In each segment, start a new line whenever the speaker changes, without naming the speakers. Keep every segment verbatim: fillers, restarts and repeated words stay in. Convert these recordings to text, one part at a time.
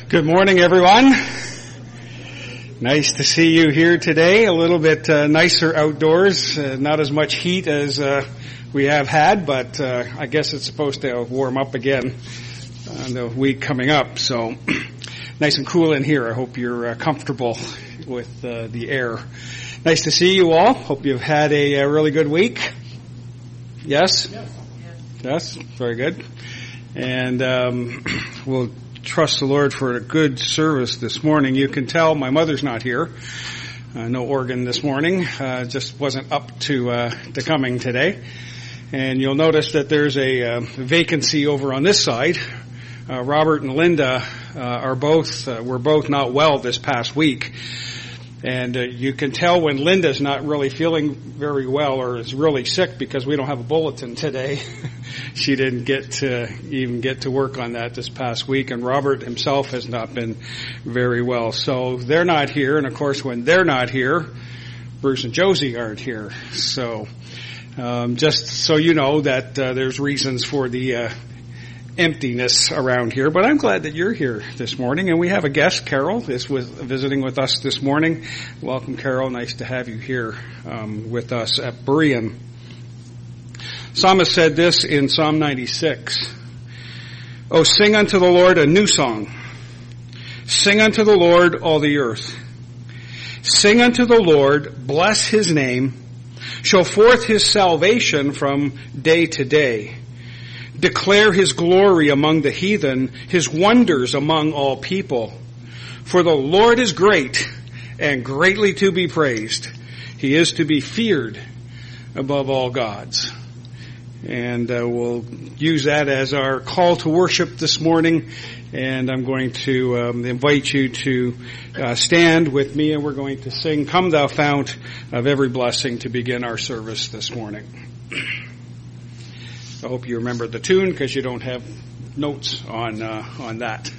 Good morning, everyone. Nice to see you here today. A little bit uh, nicer outdoors. Uh, not as much heat as uh, we have had, but uh, I guess it's supposed to warm up again uh, the week coming up. So nice and cool in here. I hope you're uh, comfortable with uh, the air. Nice to see you all. Hope you've had a, a really good week. Yes? Yes. Yes? Very good. And um, we'll trust the Lord for a good service this morning. You can tell my mother's not here. Uh, no organ this morning. Uh, just wasn't up to uh, to coming today. And you'll notice that there's a uh, vacancy over on this side. Uh, Robert and Linda uh, are both uh, were both not well this past week. And uh, you can tell when Linda's not really feeling very well or is really sick because we don't have a bulletin today. She didn't get to even get to work on that this past week, and Robert himself has not been very well. So they're not here, and of course when they're not here, Bruce and Josie aren't here. So um, just so you know that uh, there's reasons for the uh, emptiness around here, but I'm glad that you're here this morning. And we have a guest, Carol, is with, visiting with us this morning. Welcome, Carol. Nice to have you here um, with us at Berean. Psalmist said this in Psalm ninety-six. Oh, sing unto the Lord a new song. Sing unto the Lord all the earth. Sing unto the Lord, bless his name. Show forth his salvation from day to day. Declare his glory among the heathen, his wonders among all people. For the Lord is great and greatly to be praised. He is to be feared above all gods. And uh, we'll use that as our call to worship this morning. And I'm going to um, invite you to uh, stand with me, and we're going to sing Come Thou Fount of Every Blessing to begin our service this morning. I hope you remember the tune because you don't have notes on uh, on that.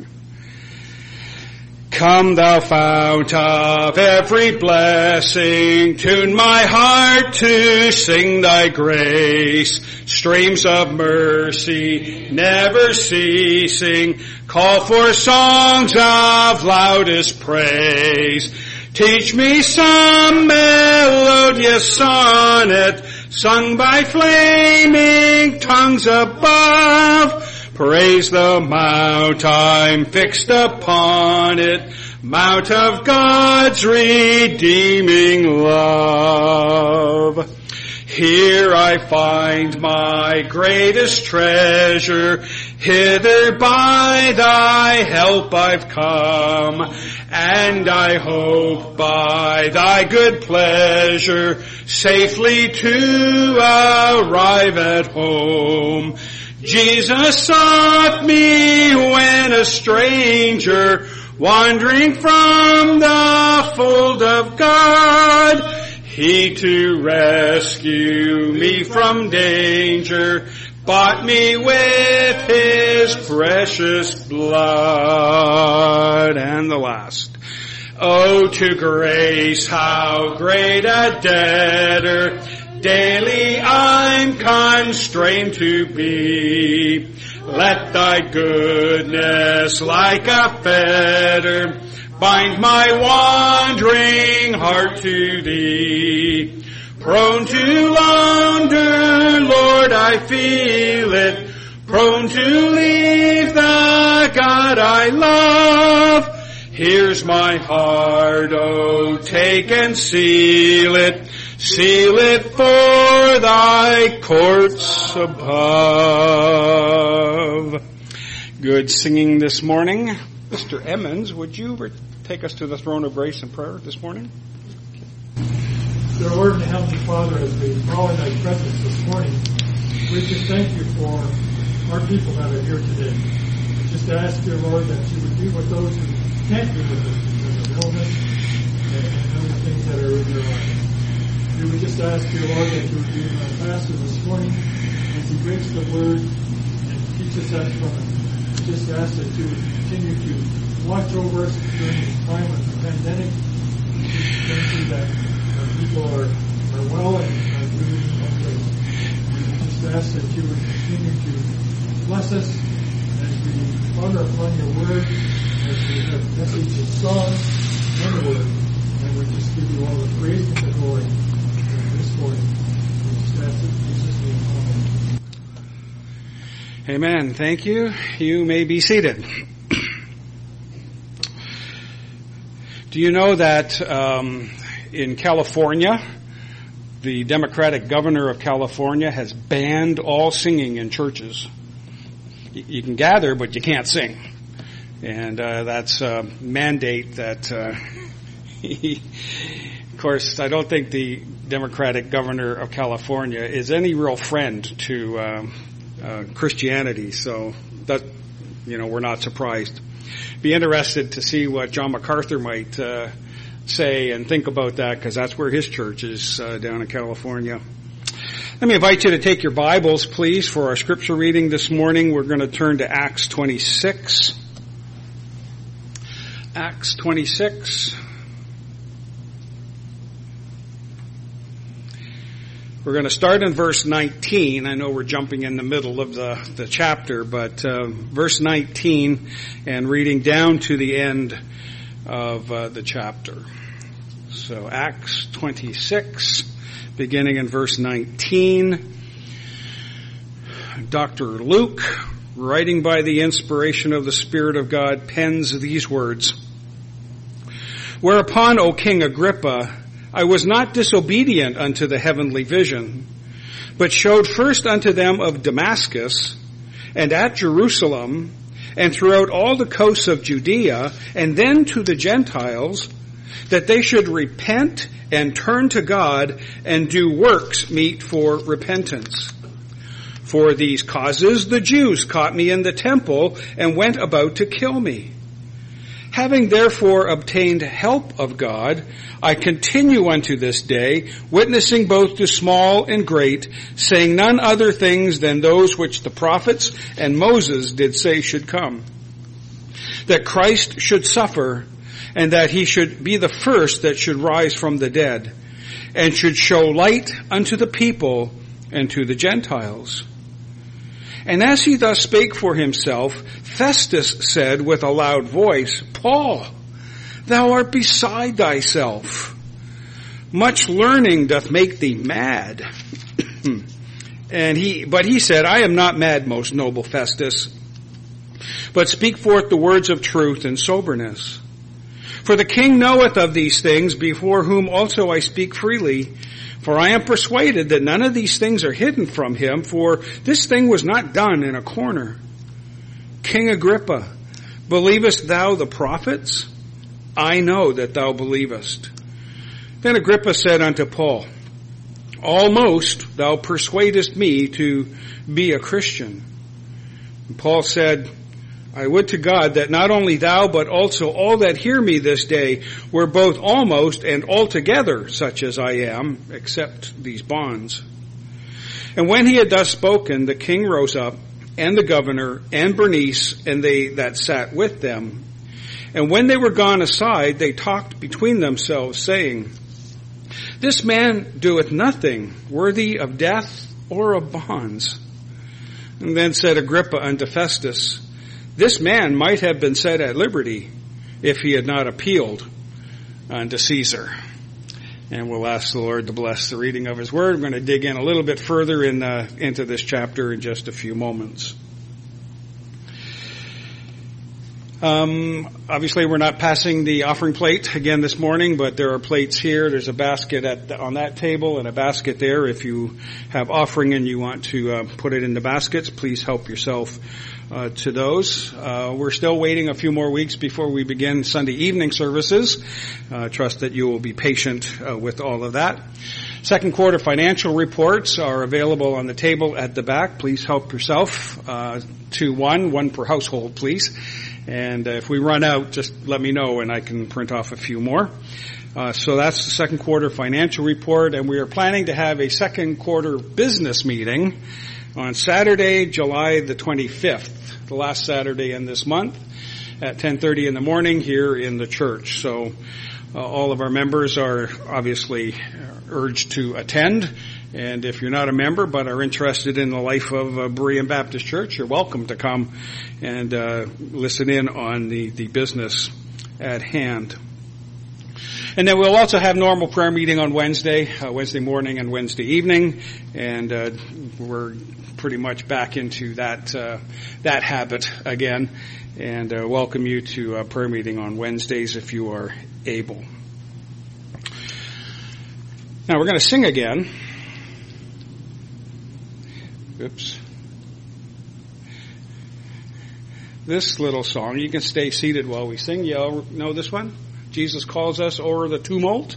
Come thou fount of every blessing, tune my heart to sing thy grace. Streams of mercy never ceasing, call for songs of loudest praise. Teach me some melodious sonnet, sung by flaming tongues above. Praise the mount I'm fixed upon it, mount of God's redeeming love. Here I find my greatest treasure, hither by thy help I've come, and I hope by thy good pleasure safely to arrive at home. Jesus sought me when a stranger, wandering from the fold of God. He to rescue me from danger, bought me with his precious blood. And the last. Oh, to grace, how great a debtor daily I'm constrained to be. Let thy goodness like a fetter bind my wandering heart to thee. Prone to wander, Lord, I feel it. Prone to leave the God I love. Here's my heart, oh, take and seal it. Seal it for thy courts above. Good singing this morning. Mister Emmons, would you re- take us to the throne of grace and prayer this morning?
Dear Lord and Heavenly Father, as we draw in thy presence this morning, we just thank you for our people that are here today. We just ask, dear Lord, that you would be with those who can't be with us because of illness and, and other things that are in their lives. We would just ask, dear Lord, that you would be with our pastor this morning as he brings the word and teaches us from it. We just ask that you would continue to watch over us during this time of the pandemic. We just thank you that our people are, are well and are doing okay. We just ask that you would continue to bless us as we ponder upon your word, as we have message and song and the word, and we just give you all the praise and the glory this morning. We just ask it in Jesus' name. Amen.
Amen. Thank you. You may be seated. Do you know that um, in California, the Democratic governor of California has banned all singing in churches? You can gather, but you can't sing. And uh, that's a mandate that, uh, he, of course, I don't think the Democratic governor of California is any real friend to uh, uh, Christianity. So that, you know, we're not surprised. Be interested to see what John MacArthur might uh, say and think about that, because that's where his church is, uh, down in California. Let me invite you to take your Bibles, please, for our scripture reading this morning. We're going to turn to Acts twenty-six. Acts twenty-six. We're going to start in verse nineteen. I know we're jumping in the middle of the, the chapter, but uh, verse nineteen and reading down to the end of uh, the chapter. So Acts twenty-six, beginning in verse nineteen. Doctor Luke, writing by the inspiration of the Spirit of God, pens these words. Whereupon, O King Agrippa, I was not disobedient unto the heavenly vision, but showed first unto them of Damascus, and at Jerusalem, and throughout all the coasts of Judea, and then to the Gentiles, that they should repent and turn to God, and do works meet for repentance. For these causes the Jews caught me in the temple, and went about to kill me. Having therefore obtained help of God, I continue unto this day, witnessing both to small and great, saying none other things than those which the prophets and Moses did say should come. That Christ should suffer, and that he should be the first that should rise from the dead, and should show light unto the people and to the Gentiles. And as he thus spake for himself, Festus said with a loud voice, Paul, thou art beside thyself. Much learning doth make thee mad. and he, but he said, I am not mad, most noble Festus, but speak forth the words of truth and soberness. For the king knoweth of these things, before whom also I speak freely. For I am persuaded that none of these things are hidden from him, for this thing was not done in a corner. King Agrippa, believest thou the prophets? I know that thou believest. Then Agrippa said unto Paul, Almost thou persuadest me to be a Christian. And Paul said, I would to God that not only thou, but also all that hear me this day were both almost and altogether such as I am, except these bonds. And when he had thus spoken, the king rose up, and the governor, and Bernice, and they that sat with them. And when they were gone aside, they talked between themselves, saying, This man doeth nothing worthy of death or of bonds. And then said Agrippa unto Festus, This man might have been set at liberty if he had not appealed unto Caesar. And we'll ask the Lord to bless the reading of his word. We're going to dig in a little bit further in, uh, into this chapter in just a few moments. Um, obviously, we're not passing the offering plate again this morning, but there are plates here. There's a basket at the, on that table and a basket there. If you have offering and you want to uh, put it in the baskets, please help yourself uh, to those. Uh, we're still waiting a few more weeks before we begin Sunday evening services. Uh, trust that you will be patient uh, with all of that. Second quarter financial reports are available on the table at the back. Please help yourself uh, to one, one per household, please. And uh, if we run out, just let me know and I can print off a few more. Uh, so that's the second quarter financial report, and we are planning to have a second quarter business meeting on Saturday, July the twenty-fifth, the last Saturday in this month at ten thirty in the morning here in the church. So uh, all of our members are obviously urged to attend, And if you're not a member but are interested in the life of uh, Berean Baptist Church, you're welcome to come and uh, listen in on the, the business at hand. And then we'll also have normal prayer meeting on Wednesday, uh, Wednesday morning and Wednesday evening, and uh, we're pretty much back into that uh, that habit again. And uh, welcome you to a prayer meeting on Wednesdays if you are able. Now we're going to sing again. Oops. This little song, you can stay seated while we sing. You all know this one? Jesus Calls Us O'er the Tumult.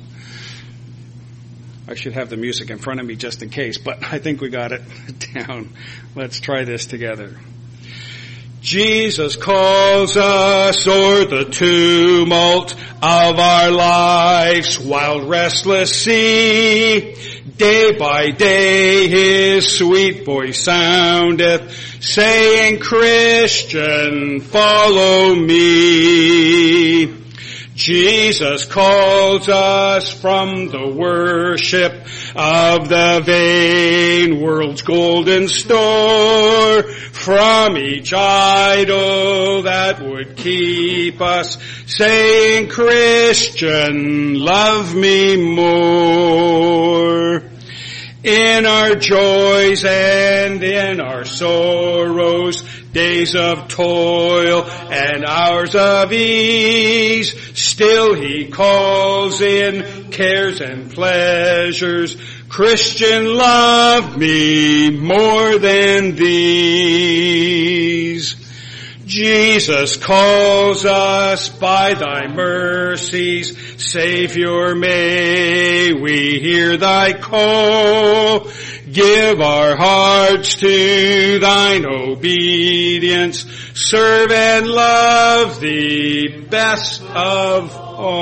I should have the music in front of me just in case, but I think we got it down. Let's try this together. Jesus calls us o'er the tumult of our life's wild restless sea. Day by day his sweet voice soundeth, saying, Christian, follow me. Jesus calls us from the worship of the vain world's golden store, from each idol that would keep us, saying, Christian, love me more. In our joys and in our sorrows, days of toil and hours of ease, still he calls in cares and pleasures, Christian, love me more than these. Jesus calls us by thy mercies, Savior, may we hear thy call. Give our hearts to thine obedience, serve and love thee best of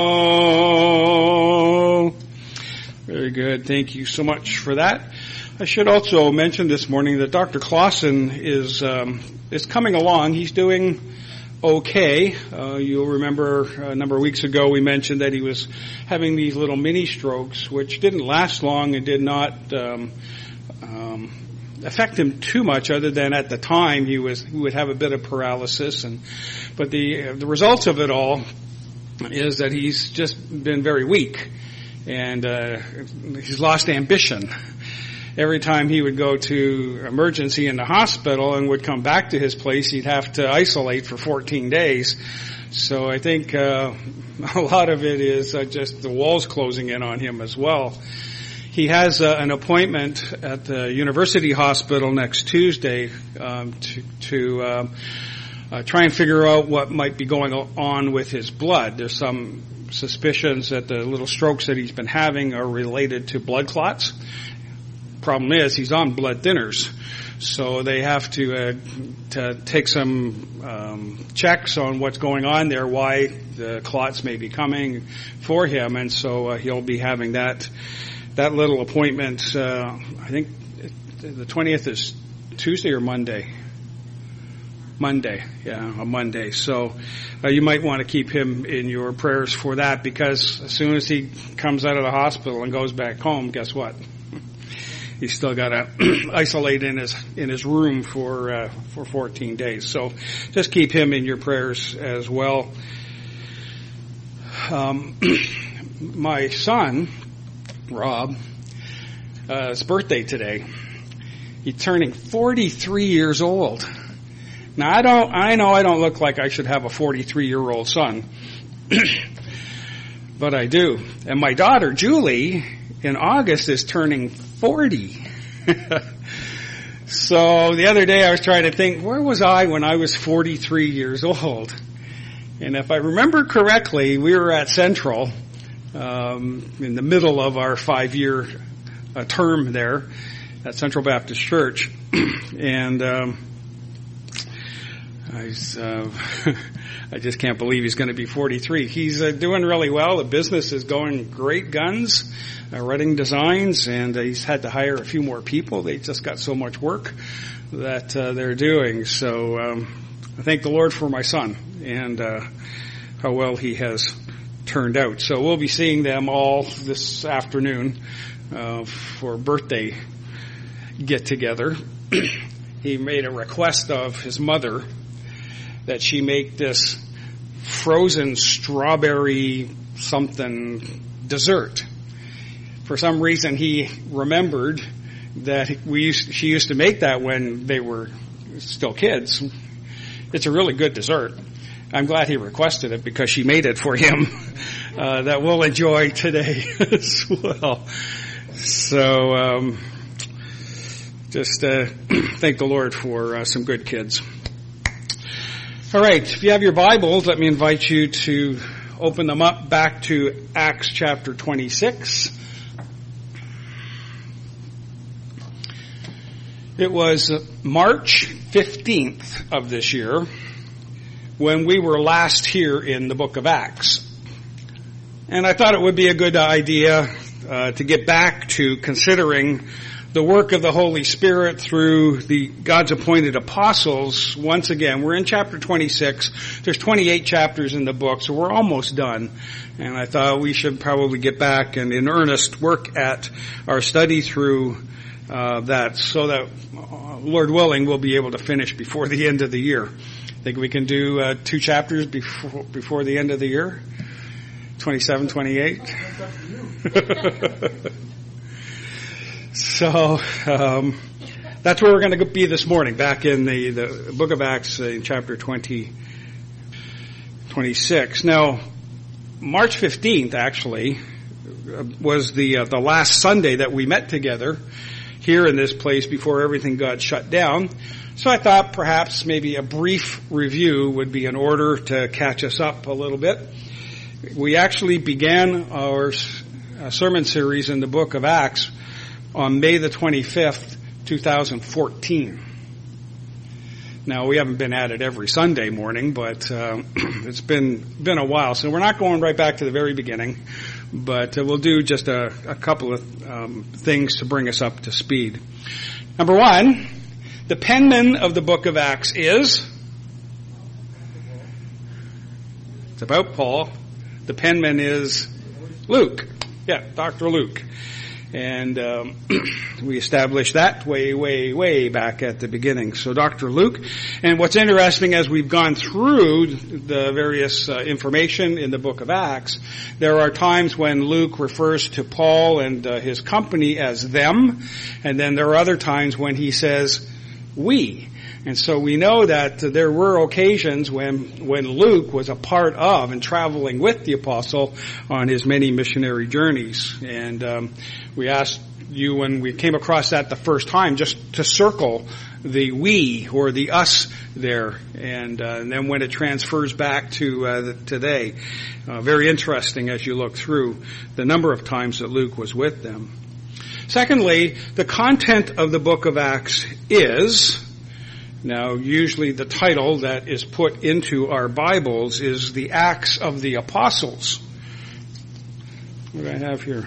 all. Very good. Thank you so much for that. I should also mention this morning that Doctor Clausen is um, is coming along. He's doing okay. Uh, you'll remember a number of weeks ago we mentioned that he was having these little mini strokes, which didn't last long and did not um, um, affect him too much, other than at the time he was he would have a bit of paralysis. And but the uh, the results of it all is that he's just been very weak, and uh, he's lost ambition. Every time he would go to emergency in the hospital and would come back to his place, he'd have to isolate for fourteen days. So I think uh, a lot of it is uh, just the walls closing in on him as well. He has uh, an appointment at the University Hospital next Tuesday um, to, to uh, uh, try and figure out what might be going on with his blood. There's some suspicions that the little strokes that he's been having are related to blood clots. Problem is, he's on blood thinners, so they have to, uh, to take some um, checks on what's going on there, why the clots may be coming for him, and so uh, he'll be having that that little appointment. Uh, I think the twentieth is Tuesday or Monday. Monday, yeah, on Monday. So uh, you might want to keep him in your prayers for that, because as soon as he comes out of the hospital and goes back home, guess what? He's still got to isolate in his in his room for uh, for fourteen days. So just keep him in your prayers as well. Um, my son, Rob, uh, his birthday today. He's turning forty-three years old. Now I don't. I know I don't look like I should have a forty-three-year-old son, but I do. And my daughter Julie in August is turning forty. So the other day I was trying to think, where was I when I was forty-three years old? And if I remember correctly, we were at Central um, in the middle of our five-year uh, term there at Central Baptist Church, and um, I, uh, I just can't believe he's going to be forty-three. He's uh, doing really well. The business is going great guns. Uh, Reading Designs, and uh, he's had to hire a few more people. They just got so much work that uh, they're doing. So um, I thank the Lord for my son and uh, how well he has turned out. So we'll be seeing them all this afternoon uh, for birthday get-together, he made a request of his mother that she make this frozen strawberry something dessert. For some reason, he remembered that we used, she used to make that when they were still kids. It's a really good dessert. I'm glad he requested it because she made it for him uh, that we'll enjoy today as well. So um, just uh, thank the Lord for uh, some good kids. All right, if you have your Bibles, let me invite you to open them up back to Acts chapter twenty-six. It was March fifteenth of this year when we were last here in the book of Acts. And I thought it would be a good idea uh, to get back to considering the work of the Holy Spirit through the God's appointed apostles. Once again, we're in chapter twenty-six. There's twenty-eight chapters in the book, so we're almost done. And I thought we should probably get back and in earnest work at our study through uh, that so that, uh, Lord willing, we'll be able to finish before the end of the year. Think we can do uh, two chapters before before the end of the year? twenty-seven, twenty-eight? So, um, that's where we're going to be this morning, back in the, the book of Acts uh, in chapter twenty, twenty-six. Now, March fifteenth, actually, uh, was the uh, the last Sunday that we met together here in this place before everything got shut down. So I thought perhaps maybe a brief review would be in order to catch us up a little bit. We actually began our uh, sermon series in the book of Acts on May the twenty-fifth, two thousand fourteen. Now, we haven't been at it every Sunday morning, but uh, it's been been a while. So we're not going right back to the very beginning, but uh, we'll do just a, a couple of um, things to bring us up to speed. Number one, the penman of the book of Acts is, it's about Paul. The penman is Luke. Yeah, Doctor Luke. And um, we established that way, way, way back at the beginning. So Doctor Luke. And what's interesting as we've gone through the various uh, information in the book of Acts, there are times when Luke refers to Paul and uh, his company as them. And then there are other times when he says we. And so we know that uh, there were occasions when when Luke was a part of and traveling with the apostle on his many missionary journeys. And um, we asked you when we came across that the first time just to circle the we or the us there. And, uh, and then when it transfers back to uh, the, today, uh, very interesting as you look through the number of times that Luke was with them. Secondly, the content of the book of Acts is... Now, usually the title that is put into our Bibles is the Acts of the Apostles. What do I have here?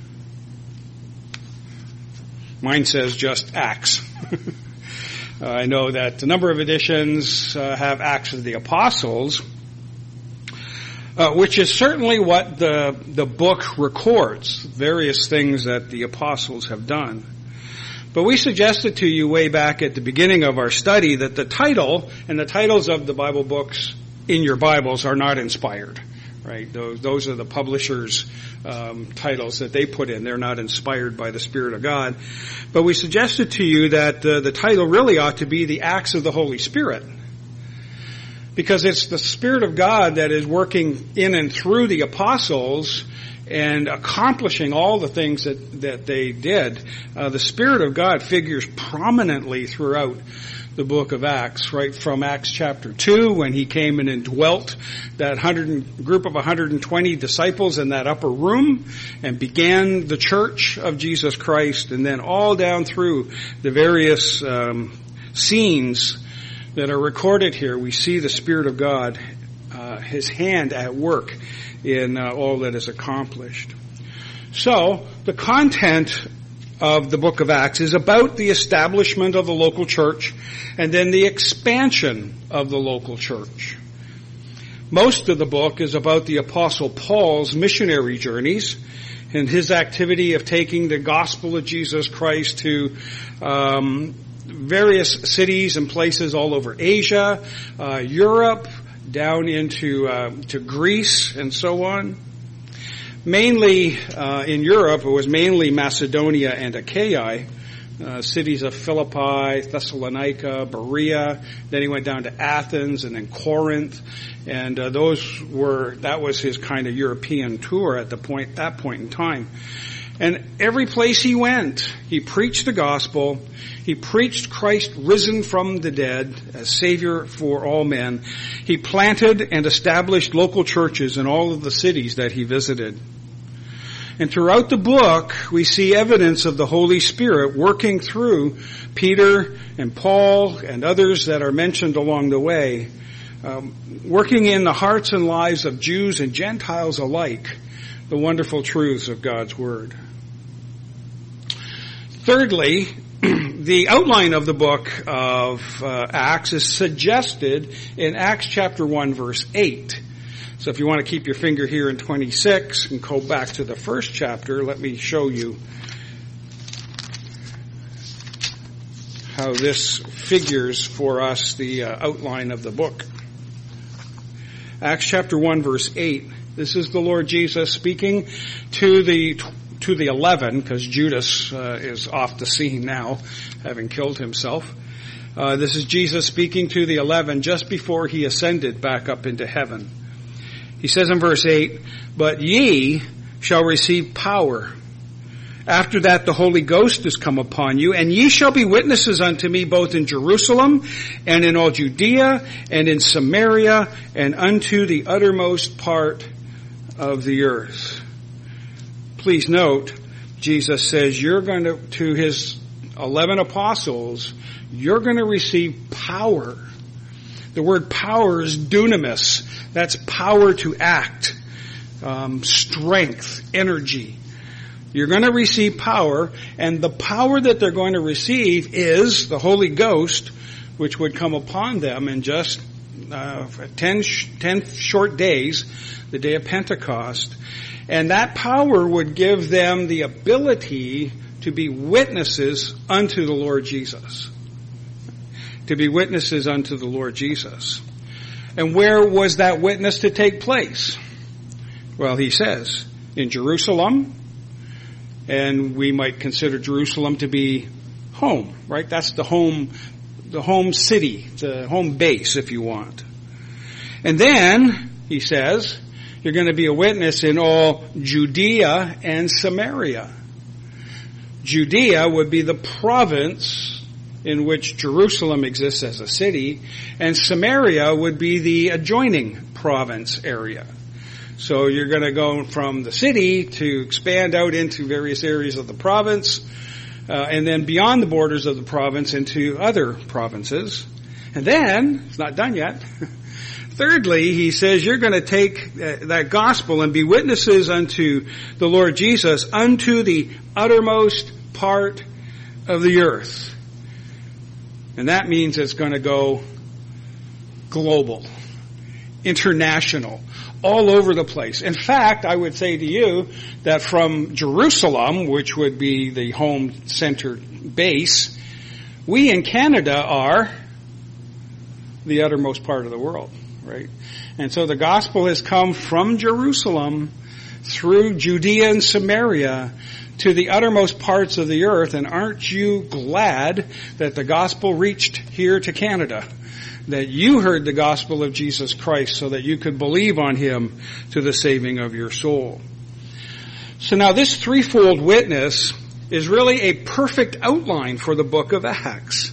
Mine says just Acts. uh, I know that a number of editions uh, have Acts of the Apostles, uh, which is certainly what the the book records, various things that the apostles have done. But we suggested to you way back at the beginning of our study that the title and the titles of the Bible books in your Bibles are not inspired, right? Those, those are the publishers' um, titles that they put in. They're not inspired by the Spirit of God. But we suggested to you that uh, the title really ought to be the Acts of the Holy Spirit, because it's the Spirit of God that is working in and through the apostles and accomplishing all the things that, that they did. Uh, the Spirit of God figures prominently throughout the book of Acts, right from Acts chapter two, when he came in and dwelt that hundred, group of one hundred twenty disciples in that upper room and began the church of Jesus Christ, and then all down through the various um, scenes that are recorded here, we see the Spirit of God, uh, his hand at work in uh, all that is accomplished. So, the content of the book of Acts is about the establishment of the local church and then the expansion of the local church. Most of the book is about the Apostle Paul's missionary journeys, in his activity of taking the gospel of Jesus Christ to um, various cities and places all over Asia, uh, Europe, down into uh, to Greece, and so on. Mainly uh, in Europe, it was mainly Macedonia and Achaia, uh, cities of Philippi, Thessalonica, Berea. Then he went down to Athens and then Corinth, and uh, those were that was his kind of European tour at the point that point in time. And every place he went, he preached the gospel. He preached Christ risen from the dead as Savior for all men. He planted and established local churches in all of the cities that he visited. And throughout the book, we see evidence of the Holy Spirit working through Peter and Paul and others that are mentioned along the way, um, working in the hearts and lives of Jews and Gentiles alike, the wonderful truths of God's Word. Thirdly, the outline of the book of uh, Acts is suggested in Acts chapter one, verse eight. So if you want to keep your finger here in twenty-six and go back to the first chapter, let me show you how this figures for us the uh, outline of the book. Acts chapter one, verse eight. This is the Lord Jesus speaking to the to the eleven, because Judas uh, is off the scene now, having killed himself. Uh, this is Jesus speaking to the eleven just before he ascended back up into heaven. He says in verse eight, "But ye shall receive power. After that the Holy Ghost is come upon you, and ye shall be witnesses unto me both in Jerusalem and in all Judea and in Samaria and unto the uttermost part of the earth." Please note, Jesus says you're going to, to his eleven apostles, you're going to receive power. The word power is dunamis. That's power to act, um, strength, energy. You're going to receive power, and the power that they're going to receive is the Holy Ghost, which would come upon them in just uh, ten, ten short days, the day of Pentecost. And that power would give them the ability to be witnesses unto the Lord Jesus. To be witnesses unto the Lord Jesus. And where was that witness to take place? Well, he says, in Jerusalem, and we might consider Jerusalem to be home, right? That's the home, the home city, the home base, if you want. And then, he says, you're going to be a witness in all Judea and Samaria. Judea would be the province in which Jerusalem exists as a city, and Samaria would be the adjoining province area. So you're going to go from the city to expand out into various areas of the province, uh, and then beyond the borders of the province into other provinces. And then, it's not done yet, thirdly, he says you're going to take uh, that gospel and be witnesses unto the Lord Jesus unto the uttermost part of the earth. And that means it's going to go global, international, all over the place. In fact, I would say to you that from Jerusalem, which would be the home center base, we in Canada are the uttermost part of the world. Right? And so the gospel has come from Jerusalem through Judea and Samaria to the uttermost parts of the earth. And aren't you glad that the gospel reached here to Canada? That you heard the gospel of Jesus Christ so that you could believe on him to the saving of your soul. So now this threefold witness is really a perfect outline for the book of Acts.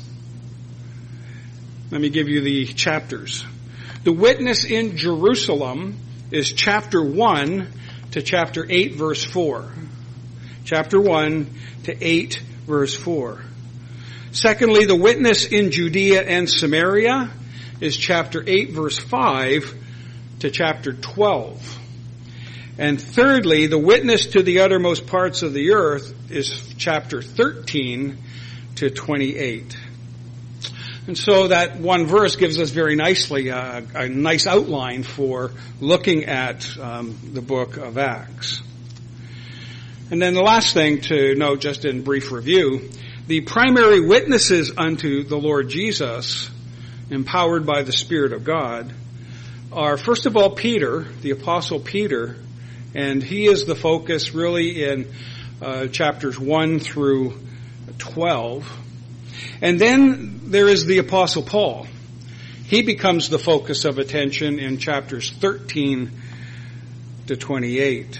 Let me give you the chapters. The witness in Jerusalem is chapter one to chapter eight, verse four. Chapter one to eight, verse four. Secondly, the witness in Judea and Samaria is chapter eight, verse five to chapter twelve. And thirdly, the witness to the uttermost parts of the earth is chapter thirteen to twenty-eight. And so that one verse gives us very nicely uh, a nice outline for looking at um, the book of Acts. And then the last thing to note, just in brief review, the primary witnesses unto the Lord Jesus, empowered by the Spirit of God, are first of all Peter, the Apostle Peter, and he is the focus really in uh, chapters one through twelve. And then there is the Apostle Paul. He becomes the focus of attention in chapters thirteen to twenty-eight.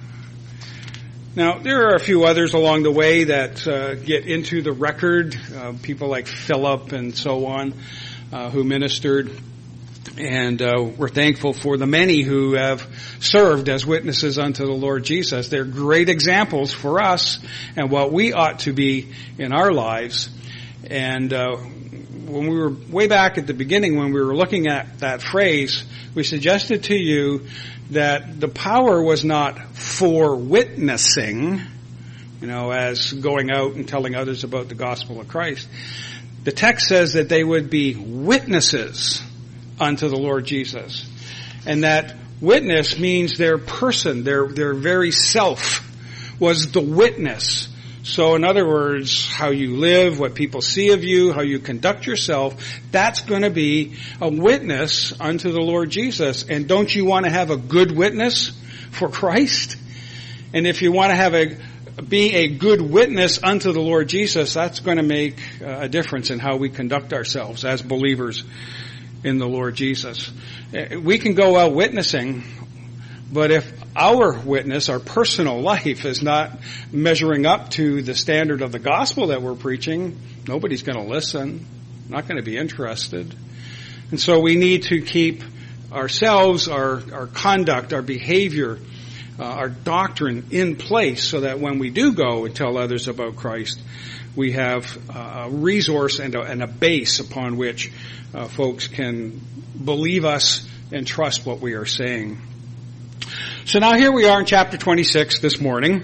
Now, there are a few others along the way that uh, get into the record, uh, people like Philip and so on, uh, who ministered. And uh, we're thankful for the many who have served as witnesses unto the Lord Jesus. They're great examples for us and what we ought to be in our lives. And uh, when we were way back at the beginning, when we were looking at that phrase, we suggested to you that the power was not for witnessing, you know, as going out and telling others about the gospel of Christ. The text says that they would be witnesses unto the Lord Jesus. And that witness means their person, their, their very self was the witness. So in other words, how you live, what people see of you, how you conduct yourself, that's going to be a witness unto the Lord Jesus. And don't you want to have a good witness for Christ? And if you want to have a be a good witness unto the Lord Jesus, that's going to make a difference in how we conduct ourselves as believers in the Lord Jesus. We can go out witnessing, but if our witness, our personal life, is not measuring up to the standard of the gospel that we're preaching, nobody's going to listen, not going to be interested. And so we need to keep ourselves, our, our conduct, our behavior, uh, our doctrine in place so that when we do go and tell others about Christ, we have a resource and a, and a base upon which uh, folks can believe us and trust what we are saying. So now here we are in chapter twenty-six this morning.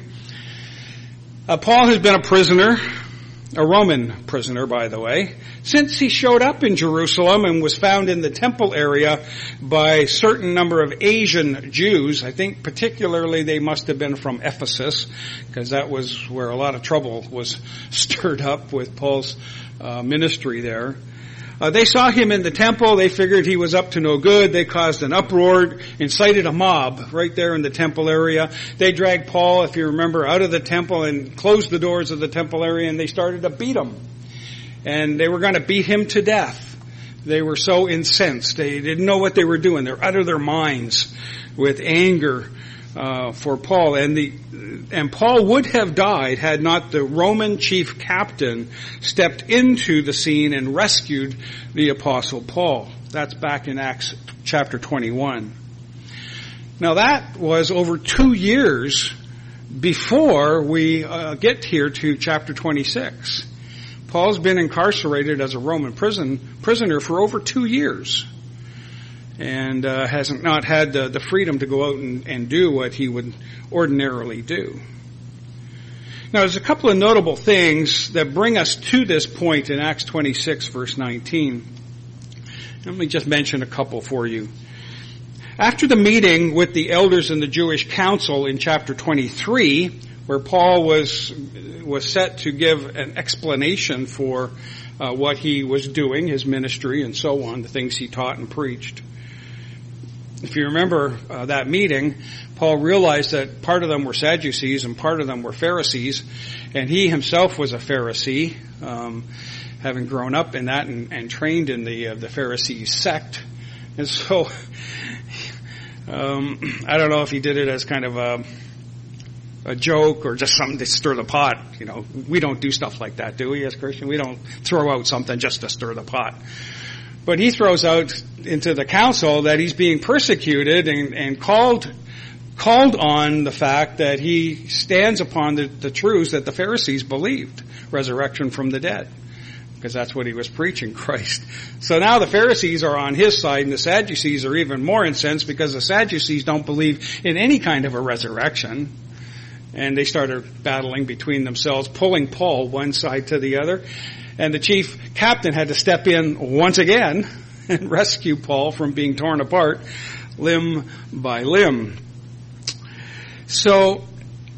Uh, Paul has been a prisoner, a Roman prisoner, by the way, since he showed up in Jerusalem and was found in the temple area by a certain number of Asian Jews. I think particularly they must have been from Ephesus, because that was where a lot of trouble was stirred up with Paul's uh, ministry there. Uh, they saw him in the temple. They figured he was up to no good. They caused an uproar, incited a mob right there in the temple area. They dragged Paul, if you remember, out of the temple and closed the doors of the temple area, and they started to beat him. And they were going to beat him to death. They were so incensed. They didn't know what they were doing. They're out of their minds with anger uh, for Paul. And the and Paul would have died had not the Roman chief captain stepped into the scene and rescued the apostle Paul. That's back in Acts chapter twenty-one. Now that was over two years before we uh, get here to chapter twenty-six. Paul's been incarcerated as a Roman prison prisoner for over two years. And uh, hasn't not had the, the freedom to go out and, and do what he would ordinarily do. Now, there's a couple of notable things that bring us to this point in Acts twenty-six, verse nineteen. Let me just mention a couple for you. After the meeting with the elders in the Jewish council in chapter twenty-three, where Paul was was set to give an explanation for uh, what he was doing, his ministry, and so on, the things he taught and preached. If you remember uh, that meeting, Paul realized that part of them were Sadducees and part of them were Pharisees, and he himself was a Pharisee, um, having grown up in that and, and trained in the uh, the Pharisee sect. And so, um, I don't know if he did it as kind of a, a joke or just something to stir the pot. You know, we don't do stuff like that, do we, as Christians? We don't throw out something just to stir the pot. But he throws out into the council that he's being persecuted and, and called called on the fact that he stands upon the, the truths that the Pharisees believed, resurrection from the dead, because that's what he was preaching, Christ. So now the Pharisees are on his side, and the Sadducees are even more incensed because the Sadducees don't believe in any kind of a resurrection. And they started battling between themselves, pulling Paul one side to the other. And the chief captain had to step in once again and rescue Paul from being torn apart limb by limb. So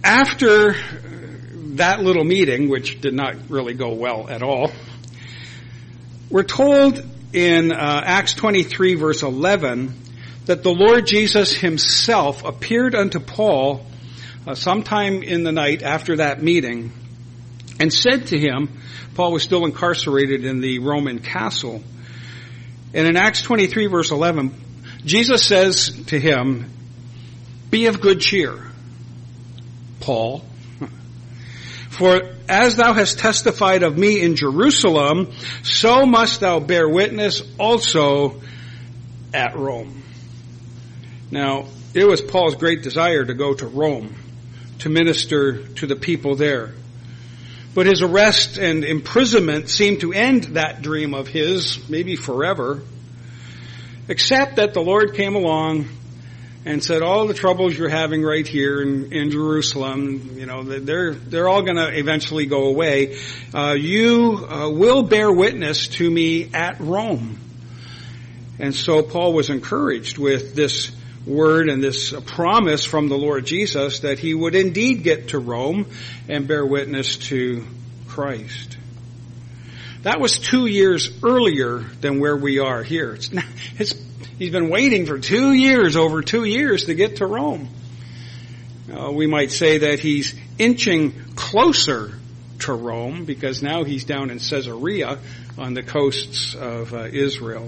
after that little meeting, which did not really go well at all, we're told in uh, Acts twenty-three verse eleven that the Lord Jesus himself appeared unto Paul uh, sometime in the night after that meeting and said to him, Paul was still incarcerated in the Roman castle, and in Acts twenty-three verse eleven, Jesus says to him, "Be of good cheer, Paul, for as thou hast testified of me in Jerusalem, so must thou bear witness also at Rome." Now, it was Paul's great desire to go to Rome, to minister to the people there. But his arrest and imprisonment seemed to end that dream of his, maybe forever, except that the Lord came along and said, all the troubles you're having right here in, in Jerusalem, you know, they're, they're all going to eventually go away. Uh, you uh, will bear witness to me at Rome. And so Paul was encouraged with this word and this promise from the Lord Jesus that he would indeed get to Rome and bear witness to Christ. That was two years earlier than where we are here. It's not, it's He's been waiting for two years, over two years, to get to Rome. Uh, we might say that he's inching closer to Rome because now he's down in Caesarea on the coasts of uh, Israel.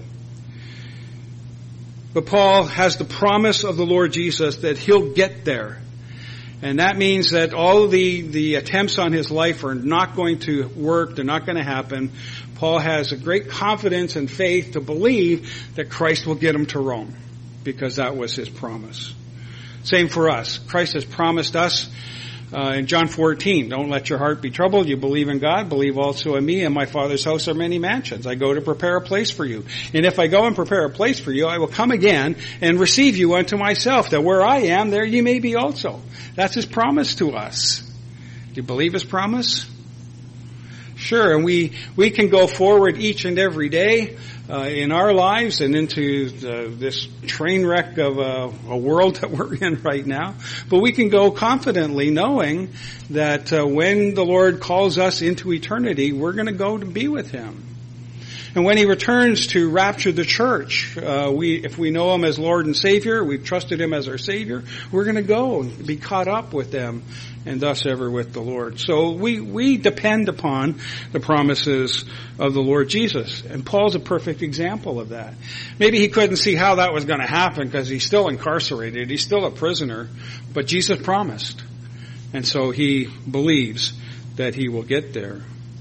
But Paul has the promise of the Lord Jesus that he'll get there. And that means that all the, the attempts on his life are not going to work. They're not going to happen. Paul has a great confidence and faith to believe that Christ will get him to Rome because that was his promise. Same for us. Christ has promised us uh, in John fourteen, don't let your heart be troubled. You believe in God, believe also in me. In my Father's house are many mansions. I go to prepare a place for you. And if I go and prepare a place for you, I will come again and receive you unto myself, that where I am, there you may be also. That's his promise to us. Do you believe his promise? Sure, and we, we can go forward each and every day uh, in our lives and into the, this train wreck of a, a world that we're in right now. But we can go confidently knowing that uh, when the Lord calls us into eternity, we're going to go to be with him. And when he returns to rapture the church, uh, we, if we know him as Lord and Savior, we've trusted him as our Savior, we're going to go and be caught up with them and thus ever with the Lord. So we, we depend upon the promises of the Lord Jesus. And Paul's a perfect example of that. Maybe he couldn't see how that was going to happen because he's still incarcerated. He's still a prisoner. But Jesus promised. And so he believes that he will get there.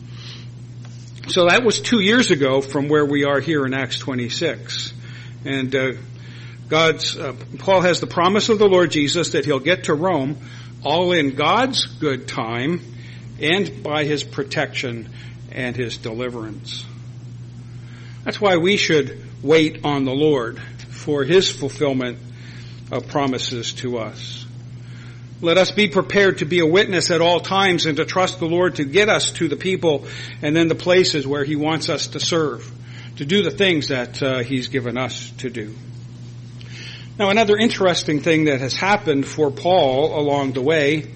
So that was two years ago from where we are here in Acts twenty-six. And uh, God's uh, Paul has the promise of the Lord Jesus that he'll get to Rome all in God's good time and by his protection and his deliverance. That's why we should wait on the Lord for his fulfillment of promises to us. Let us be prepared to be a witness at all times and to trust the Lord to get us to the people and then the places where he wants us to serve, to do the things that uh, he's given us to do. Now, another interesting thing that has happened for Paul along the way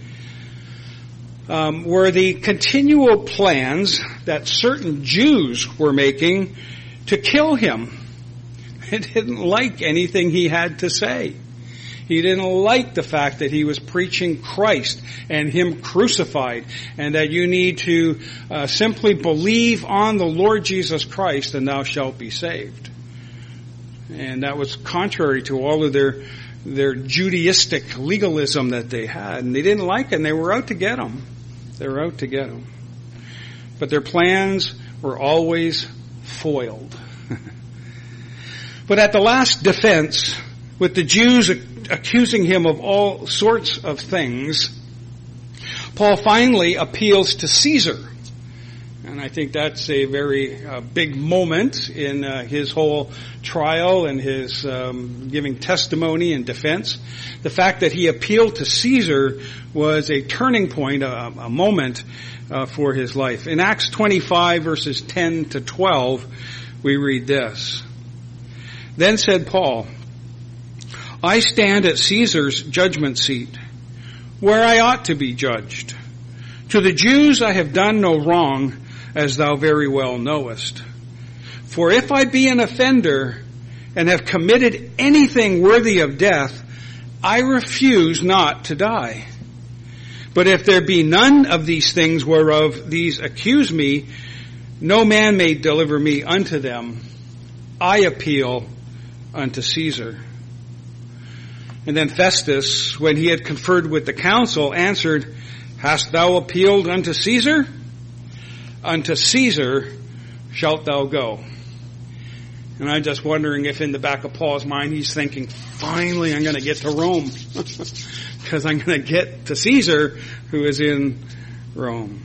um, were the continual plans that certain Jews were making to kill him. They didn't like anything he had to say. He didn't like the fact that he was preaching Christ and him crucified, and that you need to uh, simply believe on the Lord Jesus Christ and thou shalt be saved. And that was contrary to all of their their Judaistic legalism that they had, and they didn't like it, and they were out to get him. They were out to get him. But their plans were always foiled. But at the last defense, with the Jews accusing him of all sorts of things, Paul finally appeals to Caesar. And I think that's a very uh, big moment in uh, his whole trial and his um, giving testimony and defense. The fact that he appealed to Caesar was a turning point, a, a moment uh, for his life. In Acts twenty-five, verses ten to twelve, we read this. Then said Paul, I stand at Caesar's judgment seat. where I ought to be judged. To the Jews I have done no wrong, as thou very well knowest. For if I be an offender and have committed anything worthy of death, I refuse not to die. But if there be none of these things whereof these accuse me, no man may deliver me unto them. I appeal unto Caesar. And then Festus, when he had conferred with the council, answered, Hast thou appealed unto Caesar? Unto Caesar shalt thou go. And I'm just wondering if in the back of Paul's mind he's thinking, finally I'm going to get to Rome. Because I'm going to get to Caesar, who is in Rome.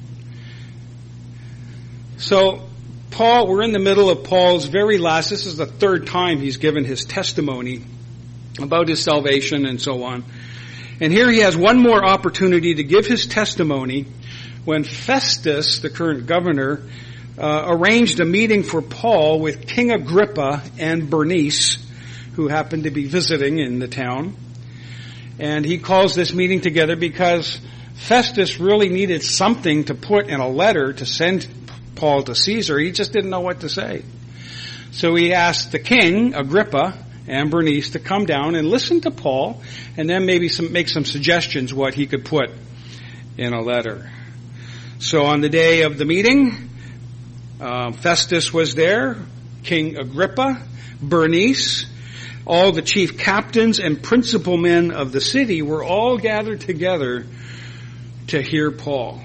So, Paul, we're in the middle of Paul's very last, this is the third time he's given his testimony about his salvation and so on. And here he has one more opportunity to give his testimony when Festus, the current governor, uh, arranged a meeting for Paul with King Agrippa and Bernice, who happened to be visiting in the town. And he calls this meeting together because Festus really needed something to put in a letter to send Paul to Caesar. He just didn't know what to say. So he asked the king, Agrippa, and Bernice to come down and listen to Paul, and then maybe some, make some suggestions what he could put in a letter. So on the day of the meeting, uh, Festus was there, King Agrippa, Bernice, all the chief captains and principal men of the city were all gathered together to hear Paul.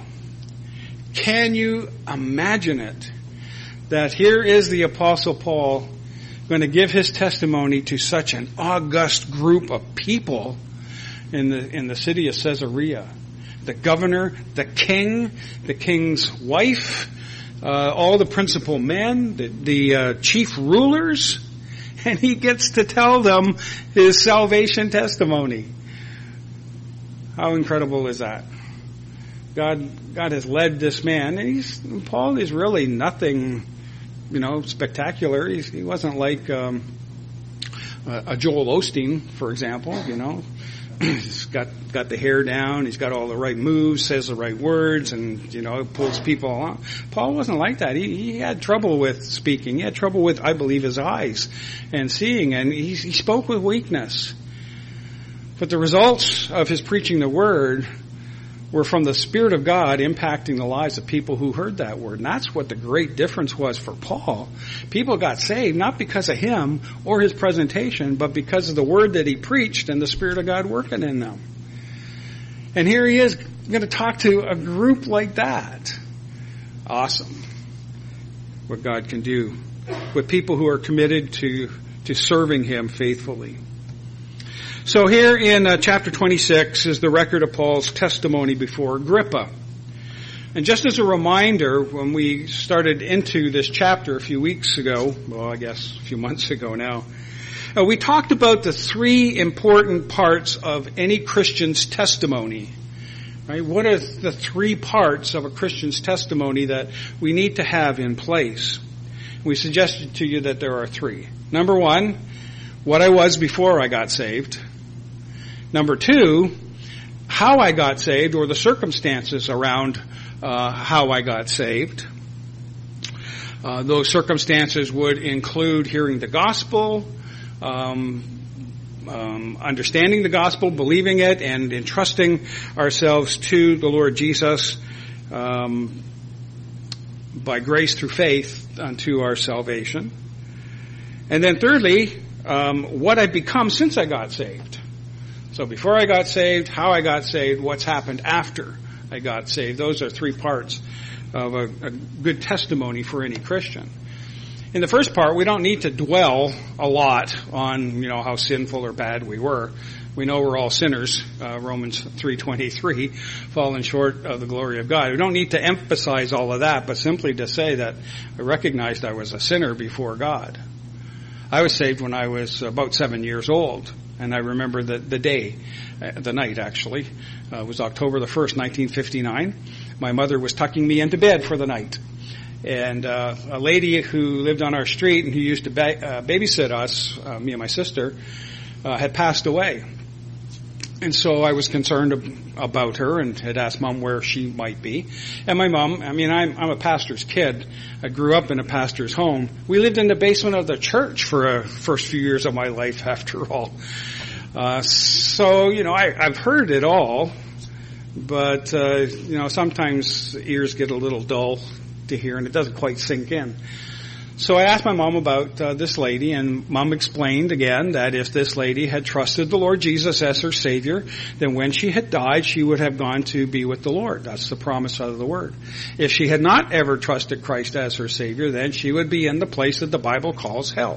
Can you imagine it? That here is the Apostle Paul going to give his testimony to such an august group of people in the in the city of Caesarea. The governor, the king, the king's wife, uh, all the principal men, the, the uh, chief rulers, and he gets to tell them his salvation testimony. How incredible is that? God, God has led this man, and he's, Paul is really nothing, you know, spectacular. He's, he wasn't like um, a, a Joel Osteen, for example. You know, he's got got the hair down, he's got all the right moves, says the right words, and you know, pulls people along. Paul wasn't like that. He, he had trouble with speaking. He had trouble with, I believe, his eyes and seeing, and he, he spoke with weakness. But the results of his preaching the word were from the Spirit of God impacting the lives of people who heard that word. And that's what the great difference was for Paul. People got saved not because of him or his presentation, but because of the word that he preached and the Spirit of God working in them. And here he is going to talk to a group like that. Awesome. What God can do with people who are committed to, to serving him faithfully. So here in uh, chapter twenty-six is the record of Paul's testimony before Agrippa. And just as a reminder, when we started into this chapter a few weeks ago, well, I guess a few months ago now, uh, we talked about the three important parts of any Christian's testimony. Right? What are the three parts of a Christian's testimony that we need to have in place? We suggested to you that there are three. Number one, what I was before I got saved. Number two, how I got saved, or the circumstances around uh, how I got saved. Uh, those circumstances would include hearing the gospel, um, um, understanding the gospel, believing it, and entrusting ourselves to the Lord Jesus um, by grace through faith unto our salvation. And then thirdly, um, what I've become since I got saved. So before I got saved, how I got saved, what's happened after I got saved. Those are three parts of a, a good testimony for any Christian. In the first part, we don't need to dwell a lot on, you know, how sinful or bad we were. We know we're all sinners, uh, Romans three twenty-three, fallen short of the glory of God. We don't need to emphasize all of that, but simply to say that I recognized I was a sinner before God. I was saved when I was about seven years old. And I remember the, the day, uh, the night actually, uh, it was October the first, nineteen fifty-nine. My mother was tucking me into bed for the night. And uh, a lady who lived on our street and who used to ba- uh, babysit us, uh, me and my sister, uh, had passed away. And so I was concerned about her and had asked Mom where she might be. And my mom, I mean, I'm, I'm a pastor's kid. I grew up in a pastor's home. We lived in the basement of the church for the first few years of my life, after all. Uh, so, you know, I, I've heard it all. But, uh, you know, sometimes the ears get a little dull to hear and it doesn't quite sink in. So I asked my mom about uh, this lady, and Mom explained again that if this lady had trusted the Lord Jesus as her Savior, then when she had died, she would have gone to be with the Lord. That's the promise of the Word. If she had not ever trusted Christ as her Savior, then she would be in the place that the Bible calls hell.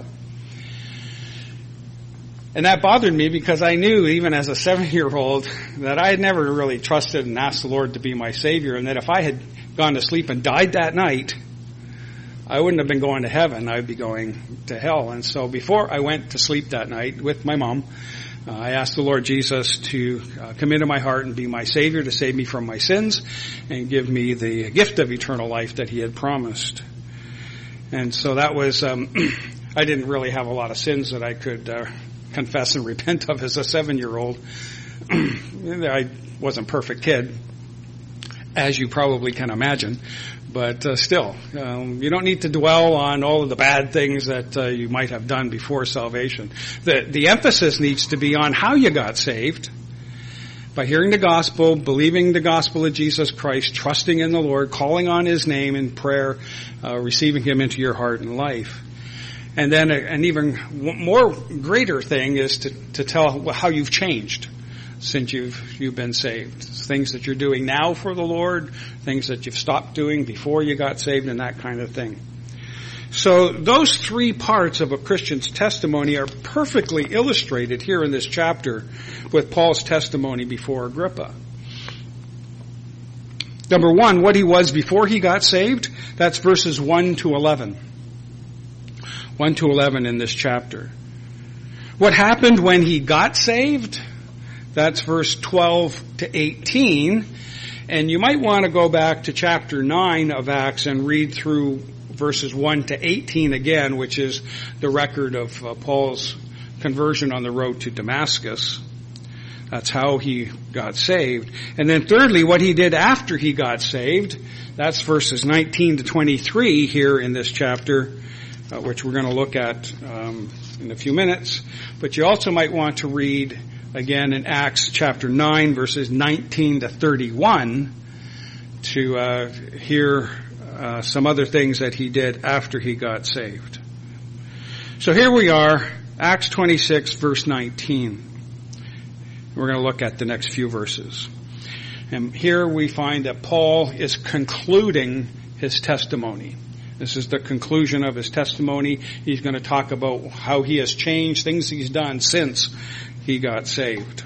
And that bothered me because I knew, even as a seven-year-old, that I had never really trusted and asked the Lord to be my Savior, and that if I had gone to sleep and died that night, I wouldn't have been going to heaven. I would be going to hell. And so before I went to sleep that night with my mom, uh, I asked the Lord Jesus to uh, come into my heart and be my Savior, to save me from my sins and give me the gift of eternal life that He had promised. And so that was, um, I didn't really have a lot of sins that I could uh, confess and repent of as a seven-year-old. I wasn't a perfect kid, as you probably can imagine. But uh, still, um, you don't need to dwell on all of the bad things that uh, you might have done before salvation. The, the emphasis needs to be on how you got saved. By hearing the gospel, believing the gospel of Jesus Christ, trusting in the Lord, calling on His name in prayer, uh, receiving Him into your heart and life. And then a, an even more greater thing is to, to tell how you've changed since you've you've been saved. Things that you're doing now for the Lord, things that you've stopped doing before you got saved, and that kind of thing. So those three parts of a Christian's testimony are perfectly illustrated here in this chapter with Paul's testimony before Agrippa. Number one, what he was before he got saved, that's verses one to eleven. one to eleven in this chapter. What happened when he got saved? That's verse twelve to eighteen. And you might want to go back to chapter nine of Acts and read through verses one to eighteen again, which is the record of uh, Paul's conversion on the road to Damascus. That's how he got saved. And then thirdly, what he did after he got saved. That's verses nineteen to twenty-three here in this chapter, uh, which we're going to look at um, in a few minutes. But you also might want to read again in Acts chapter nine, verses nineteen to thirty-one, to uh, hear uh, some other things that he did after he got saved. So here we are, Acts twenty-six, verse nineteen. We're going to look at the next few verses. And here we find that Paul is concluding his testimony. This is the conclusion of his testimony. He's going to talk about how he has changed, things he's done since he got saved.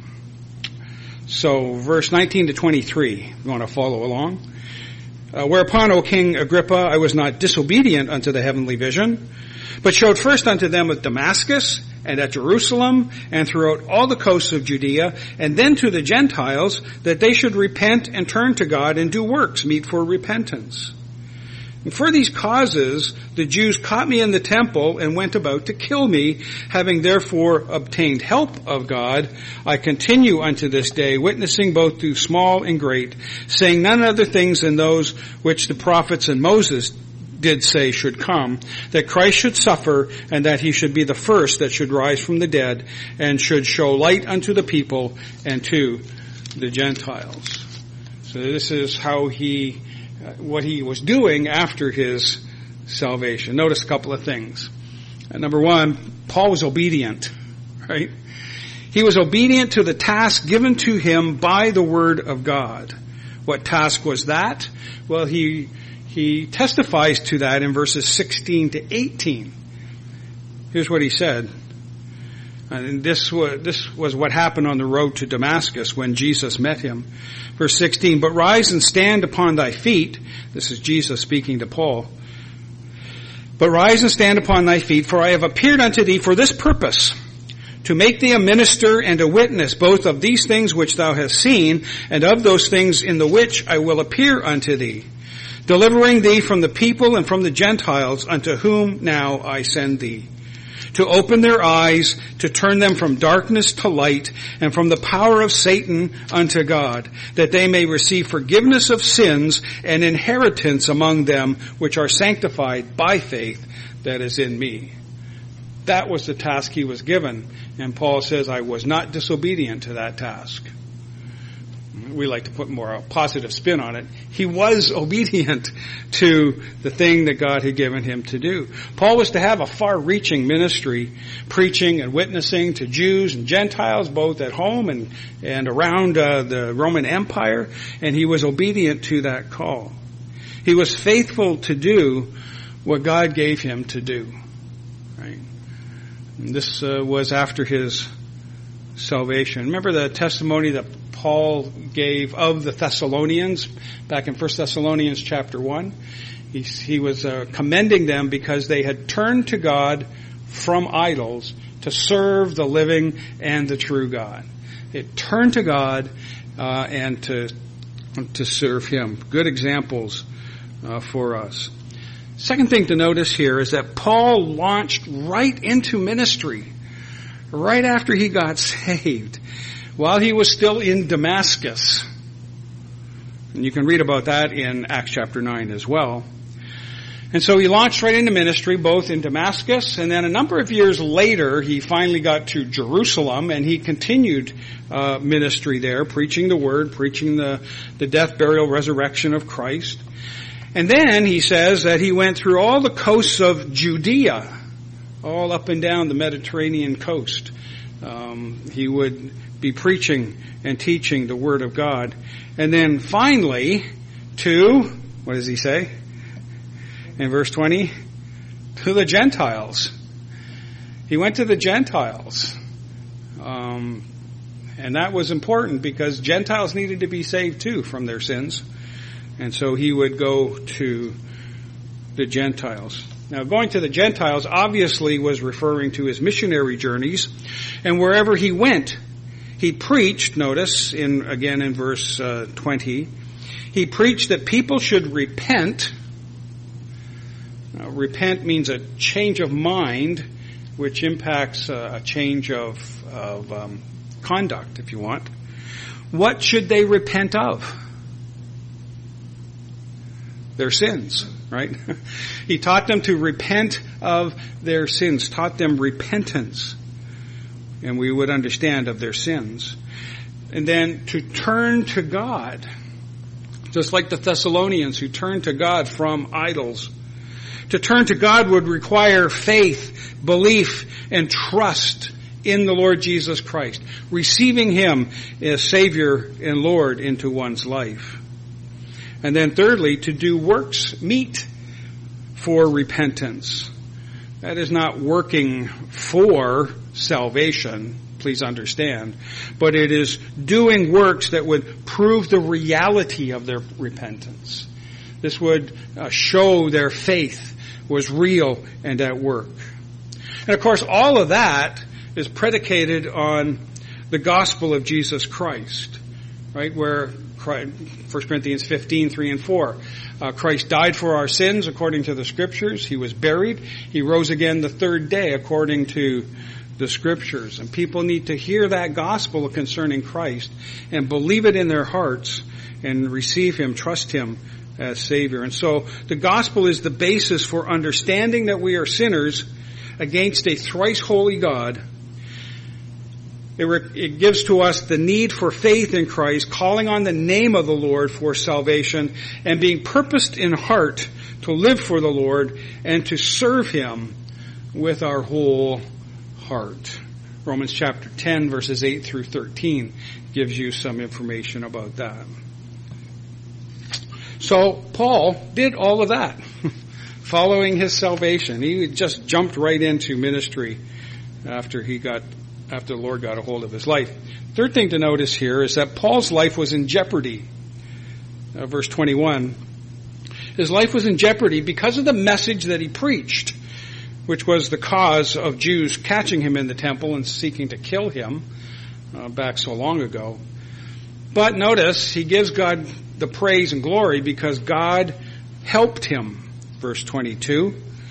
So, verse nineteen to twenty-three, you want to follow along. Uh, Whereupon, O King Agrippa, I was not disobedient unto the heavenly vision, but showed first unto them at Damascus, and at Jerusalem, and throughout all the coasts of Judea, and then to the Gentiles, that they should repent and turn to God and do works meet for repentance. And for these causes, the Jews caught me in the temple and went about to kill me. Having therefore obtained help of God, I continue unto this day, witnessing both to small and great, saying none other things than those which the prophets and Moses did say should come, that Christ should suffer, and that he should be the first that should rise from the dead, and should show light unto the people and to the Gentiles. So this is how he what he was doing after his salvation. Notice a couple of things. Number one, Paul was obedient, right? He was obedient to the task given to him by the Word of God. What task was that? Well, he he testifies to that in verses sixteen to eighteen. Here's what he said. And this was, this was what happened on the road to Damascus when Jesus met him. Verse sixteen, but rise and stand upon thy feet. This is Jesus speaking to Paul. But rise and stand upon thy feet, for I have appeared unto thee for this purpose, to make thee a minister and a witness, both of these things which thou hast seen, and of those things in the which I will appear unto thee, delivering thee from the people and from the Gentiles, unto whom now I send thee, to open their eyes, to turn them from darkness to light, and from the power of Satan unto God, that they may receive forgiveness of sins and inheritance among them which are sanctified by faith that is in me. That was the task he was given. And Paul says, I was not disobedient to that task. We like to put more a positive spin on it. He was obedient to the thing that God had given him to do. Paul was to have a far-reaching ministry, preaching and witnessing to Jews and Gentiles, both at home and, and around uh, the Roman Empire, and he was obedient to that call. He was faithful to do what God gave him to do. Right? And this uh, was after his salvation. Remember the testimony that Paul gave of the Thessalonians back in First Thessalonians chapter one. He, he was uh, commending them because they had turned to God from idols to serve the living and the true God. They had turned to God uh, and to to serve Him. Good examples uh, for us. Second thing to notice here is that Paul launched right into ministry right after he got saved, while he was still in Damascus. And you can read about that in Acts chapter nine as well. And so he launched right into ministry, both in Damascus, and then a number of years later, he finally got to Jerusalem, and he continued uh, ministry there, preaching the word, preaching the, the death, burial, resurrection of Christ. And then he says that he went through all the coasts of Judea, all up and down the Mediterranean coast. Um, he would be preaching and teaching the Word of God. And then finally to, what does he say? In verse twenty, to the Gentiles. He went to the Gentiles. Um, and that was important because Gentiles needed to be saved too from their sins. And so he would go to the Gentiles. Now, going to the Gentiles obviously was referring to his missionary journeys. And wherever he went, he preached, notice, in again in verse uh, twenty, he preached that people should repent. Now, repent means a change of mind, which impacts uh, a change of, of um, conduct, if you want. What should they repent of? Their sins, right? He taught them to repent of their sins, taught them repentance, and we would understand of their sins. And then to turn to God, just like the Thessalonians who turned to God from idols. To turn to God would require faith, belief, and trust in the Lord Jesus Christ, receiving Him as Savior and Lord into one's life. And then thirdly, to do works meet for repentance. That is not working for salvation, please understand, but it is doing works that would prove the reality of their repentance. This would uh, show their faith was real and at work. And of course, all of that is predicated on the gospel of Jesus Christ, right? Where First Corinthians fifteen, three and four. Uh, Christ died for our sins according to the Scriptures. He was buried. He rose again the third day according to the Scriptures. And people need to hear that gospel concerning Christ and believe it in their hearts and receive Him, trust Him as Savior. And so the gospel is the basis for understanding that we are sinners against a thrice holy God. It, re- it gives to us the need for faith in Christ, calling on the name of the Lord for salvation, and being purposed in heart to live for the Lord and to serve Him with our whole heart. Romans chapter ten, verses eight through thirteen gives you some information about that. So Paul did all of that following his salvation. He just jumped right into ministry after he got after the Lord got a hold of his life. Third thing to notice here is that Paul's life was in jeopardy. Uh, verse twenty-one. His life was in jeopardy because of the message that he preached, which was the cause of Jews catching him in the temple and seeking to kill him uh, back so long ago. But notice, he gives God the praise and glory because God helped him. Verse twenty-two.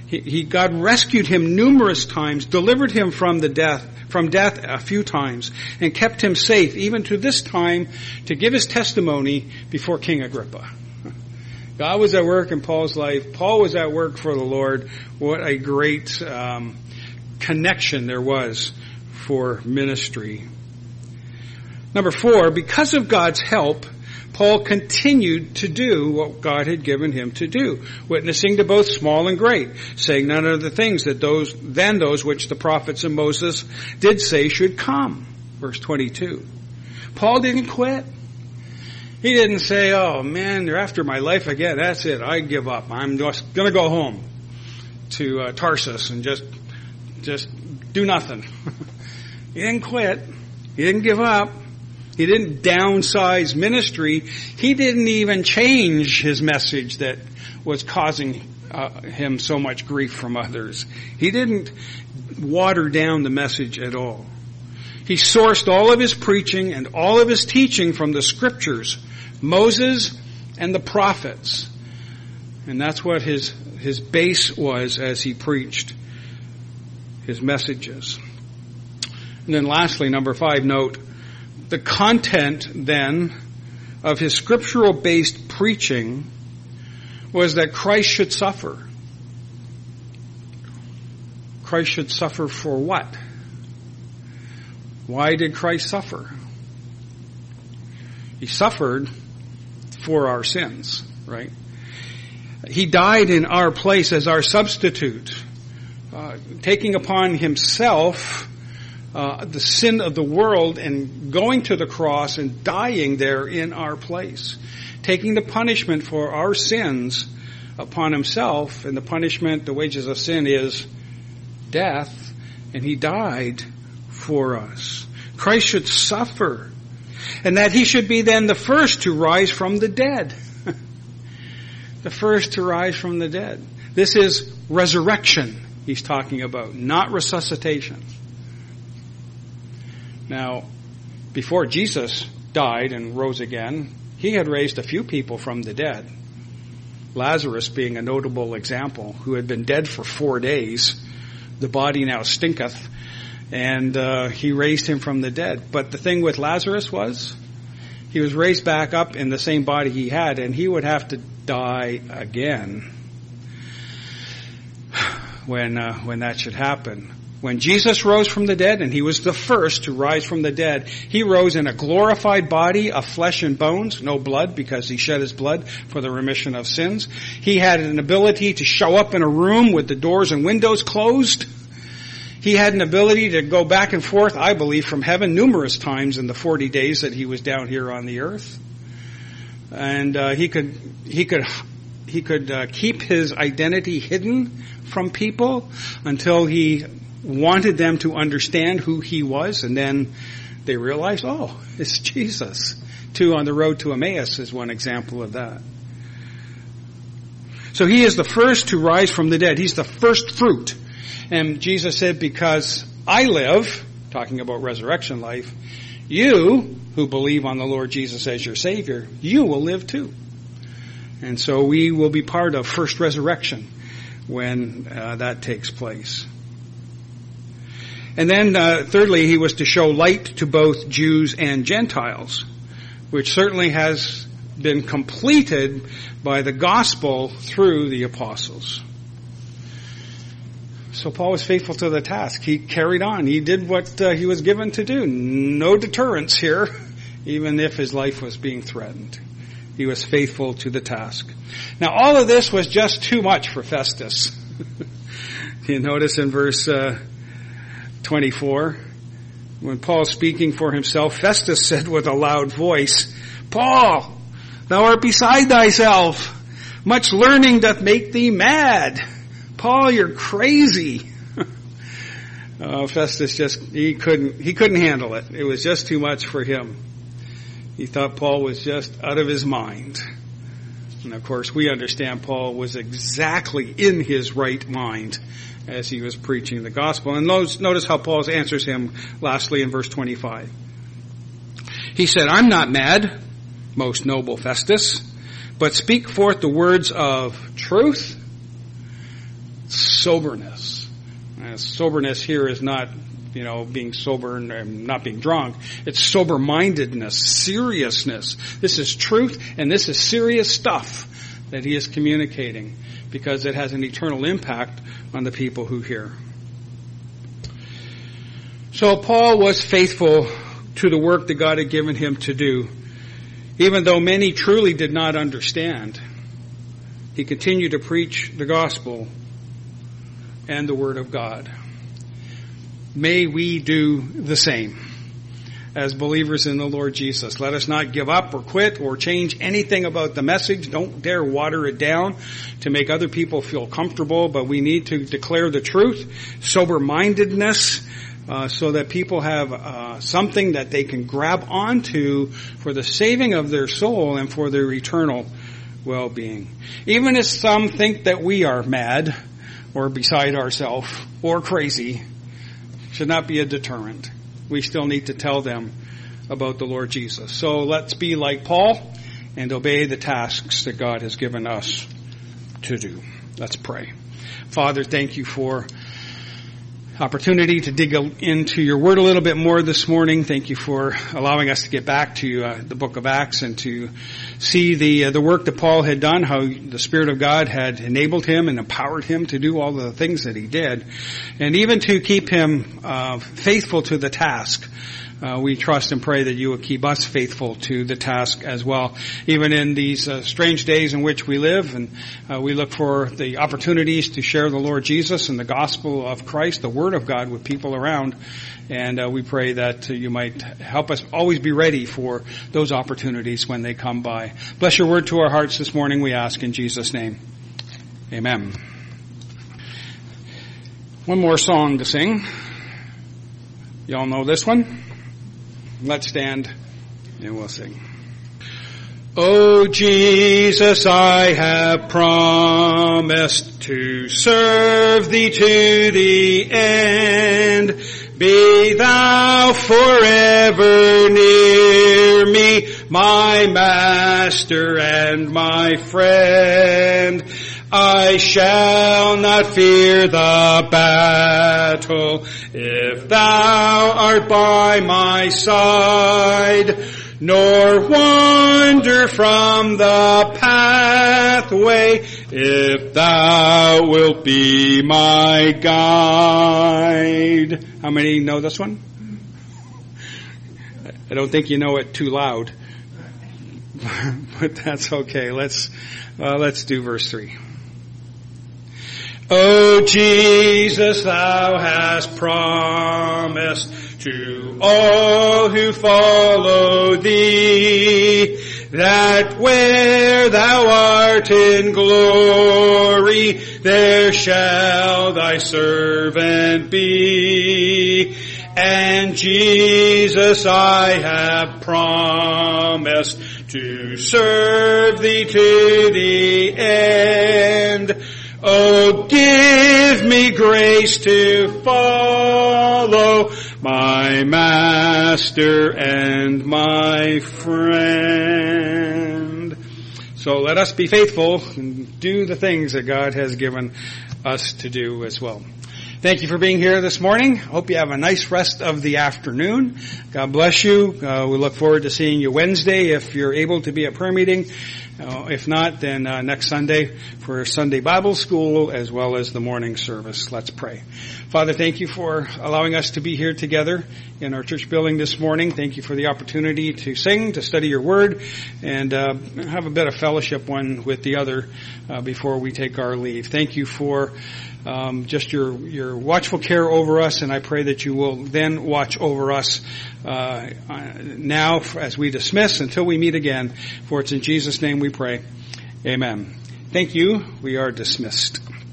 He, he, God rescued him numerous times, delivered him from the death, from death a few times, and kept him safe, even to this time, to give his testimony before King Agrippa. God was at work in Paul's life. Paul was at work for the Lord. What a great um, connection there was for ministry. Number four, because of God's help, Paul continued to do what God had given him to do, witnessing to both small and great, saying none of the things that those, than those which the prophets and Moses did say should come. Verse twenty-two. Paul didn't quit. He didn't say, oh man, they're after my life again. That's it. I give up. I'm just going to go home to uh, Tarsus and just, just do nothing. He didn't quit. He didn't give up. He didn't downsize ministry. He didn't even change his message that was causing uh, him so much grief from others. He didn't water down the message at all. He sourced all of his preaching and all of his teaching from the scriptures, Moses and the prophets. And that's what his, his base was as he preached his messages. And then lastly, number five, note, the content then of his scriptural-based preaching was that Christ should suffer. Christ should suffer for what? Why did Christ suffer? He suffered for our sins, right? He died in our place as our substitute, uh, taking upon himself uh, the sin of the world and going to the cross and dying there in our place, taking the punishment for our sins upon himself. And the punishment, the wages of sin, is death, and he died for us. Christ should suffer, and that he should be then the first to rise from the dead. The first to rise from the dead. This is resurrection he's talking about, not resuscitation. Now, before Jesus died and rose again, he had raised a few people from the dead. Lazarus being a notable example, who had been dead for four days. The body now stinketh. And uh, he raised him from the dead. But the thing with Lazarus was, he was raised back up in the same body he had, and he would have to die again when uh, when that should happen. When Jesus rose from the dead, and he was the first to rise from the dead, he rose in a glorified body of flesh and bones, no blood, because he shed his blood for the remission of sins. He had an ability to show up in a room with the doors and windows closed. He had an ability to go back and forth, I believe, from heaven numerous times in the forty days that he was down here on the earth. And uh, he could he could he could uh, keep his identity hidden from people until he wanted them to understand who he was, and then they realized, oh, it's Jesus. Two on the road to Emmaus is one example of that. So he is the first to rise from the dead. He's the first fruit. And Jesus said, because I live, talking about resurrection life, you who believe on the Lord Jesus as your Savior, you will live too. And so we will be part of first resurrection when uh, that takes place. And then uh, thirdly, he was to show light to both Jews and Gentiles, which certainly has been completed by the gospel through the apostles. So Paul was faithful to the task. He carried on. He did what uh, he was given to do. No deterrence here, even if his life was being threatened. He was faithful to the task. Now, all of this was just too much for Festus. You notice in verse uh, twenty-four, when Paul's speaking for himself, Festus said with a loud voice, Paul, thou art beside thyself. Much learning doth make thee mad. Paul, you're crazy. uh, Festus just, he couldn't, he couldn't handle it. It was just too much for him. He thought Paul was just out of his mind. And of course, we understand Paul was exactly in his right mind as he was preaching the gospel. And notice how Paul answers him lastly in verse twenty-five. He said, I'm not mad, most noble Festus, but speak forth the words of truth, soberness. Uh, soberness here is not, you know, being sober and not being drunk. It's sober-mindedness, seriousness. This is truth, and this is serious stuff that he is communicating, because it has an eternal impact on the people who hear. So Paul was faithful to the work that God had given him to do. Even though many truly did not understand, he continued to preach the gospel and the word of God. May we do the same as believers in the Lord Jesus. Let us not give up or quit or change anything about the message. Don't dare water it down to make other people feel comfortable, but we need to declare the truth, sober-mindedness, uh, so that people have uh, something that they can grab onto for the saving of their soul and for their eternal well-being. Even if some think that we are mad or beside ourselves or crazy, should not be a deterrent. We still need to tell them about the Lord Jesus. So let's be like Paul and obey the tasks that God has given us to do. Let's pray. Father, thank you for opportunity to dig into your word a little bit more this morning. Thank you for allowing us to get back to uh, the book of Acts and to see the uh, the work that Paul had done, how the Spirit of God had enabled him and empowered him to do all the things that he did, and even to keep him uh, faithful to the task. Uh, we trust and pray that you will keep us faithful to the task as well, even in these uh, strange days in which we live. And uh, we look for the opportunities to share the Lord Jesus and the gospel of Christ, the Word of God, with people around. And uh, we pray that uh, you might help us always be ready for those opportunities when they come by. Bless your word to our hearts this morning, we ask in Jesus' name. Amen. One more song to sing. Y'all know this one? Let's stand and we'll sing. Oh Jesus, I have promised to serve thee to the end. Be thou forever near me, my master and my friend. I shall not fear the battle if thou art by my side, nor wander from the pathway if thou wilt be my guide. How many know this one? I don't think you know it too loud, but that's okay. Let's uh, let's do verse three. O Jesus, thou hast promised to all who follow thee, that where thou art in glory, there shall thy servant be. And Jesus, I have promised to serve thee to the end. Oh, give me grace to follow my master and my friend. So let us be faithful and do the things that God has given us to do as well. Thank you for being here this morning. Hope you have a nice rest of the afternoon. God bless you. Uh, we look forward to seeing you Wednesday if you're able to be at prayer meeting. Uh, if not, then uh, next Sunday for Sunday Bible School as well as the morning service. Let's pray. Father, thank you for allowing us to be here together in our church building this morning. Thank you for the opportunity to sing, to study your word, and uh, have a bit of fellowship one with the other uh, before we take our leave. Thank you for Um, just your, your watchful care over us, and I pray that you will then watch over us uh, now as we dismiss until we meet again. For it's in Jesus' name we pray. Amen. Thank you. We are dismissed.